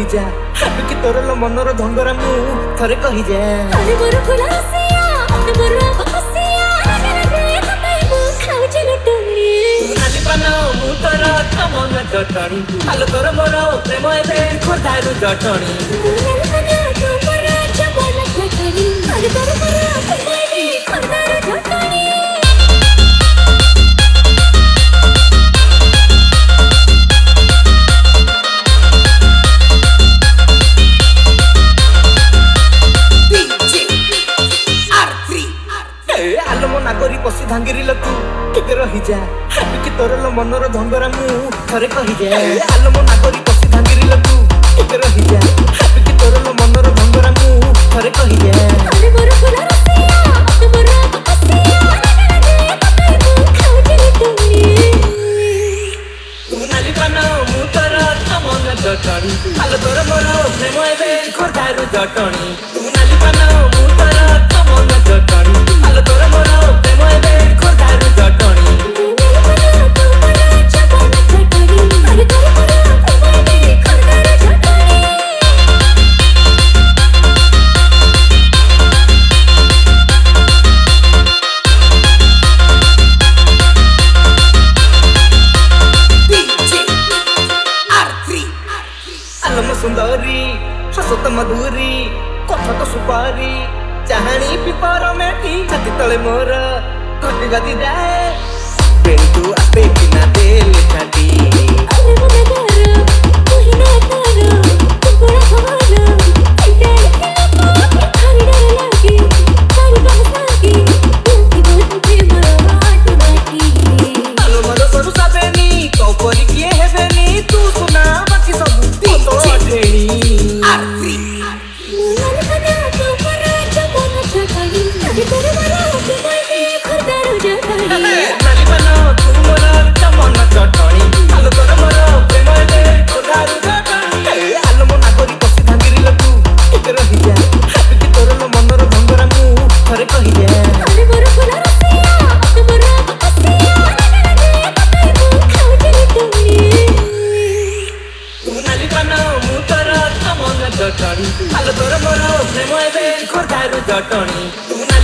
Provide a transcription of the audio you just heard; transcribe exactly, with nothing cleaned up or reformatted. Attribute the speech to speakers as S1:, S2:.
S1: जा कि तोर लो मनर धंगरा मु थरे कहि जा
S2: अरे मोर फुला रसिया अरे मोर बकसिया रे कतई मु खाउ छ लटनी
S1: नाली पाना मु तोर तमन जटणी हाल तोर मोर प्रेम एबे खोदारु जटणी
S2: नाली पाना तू मोर जबन जटनी अरे तोर मोर प्रेम खोदारु जटनी
S1: नागरी पसी धांगिरी लतु केते रही जा कि तोर लो मनर धंगरा मु थरे कहि जा आलो मो नागरी पसी धांगिरी लतु केते रही जा कि तोर लो मनर धंगरा मु थरे कहि जा
S2: अरे मोर फुला रसिया अरे मोर बकसिया रे कतई मु खाउ छ लटनी
S1: तू नाली पाना मु तोर तमन जटणी हाल तोर मोर प्रेम एबे खोदारु जटणी तू नाली पाना मु तोर तमन जटणी हाल तोर मोर प्रेम एबे खोदारु जटणी
S2: अरे तोर मोर प्रेम एबे खोदारु जटणी
S1: आलम सुंदरी हसत मधुरी कथा तो सुपारी चाहणी पिपर मेटी छाती तले मोर कटी गदी जाए बेंटू आते बिना तेल छाती
S2: अरे मोर घर कोहिना कर कुकुड़ा खबर इटे खिला हरि डर लागे हरि बहसागी तुमकी बोलते मोर बाट बाटी
S1: आलो मोर सरू साबेनी तो परी किए हेबेनी तू सुना बाकी सब तो अठेनी आरती
S2: नाली पाना तू मोर जबन जटनी अरे तोर मोर प्रेम खोदारु जटनी
S1: नाली पाना तू मोर तमन जटणी हाल तोर मोर प्रेम एबे खोदारु जटणी आलो मो नागरी पसी धांगिरी लतु केते रही जा कि तोर लो मनर धंगरा मु थरे कहि जा
S2: अरे मोर फुला रसिया अरे मोर बकसिया रे कतई मु खाउ छ लटनी
S1: तू नाली पाना मु तोर तमन जटणी हाल तोर मोर प्रेम एबे खोदारु जटणी तू